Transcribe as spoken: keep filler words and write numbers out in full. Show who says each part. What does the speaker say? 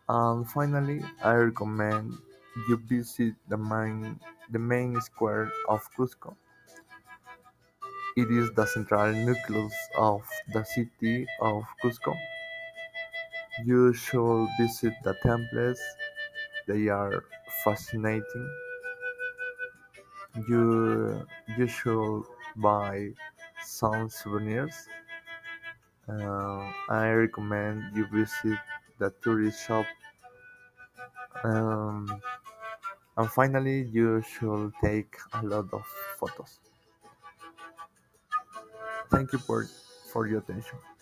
Speaker 1: And finally, I recommend you visit the main the main square of Cusco. It is the central nucleus of the city of Cusco. You should visit the temples; they are fascinating. You you should buy some souvenirs. Uh, I recommend you visit the tourist shop. Um, and finally, you should take a lot of photos. Thank you for, for your attention.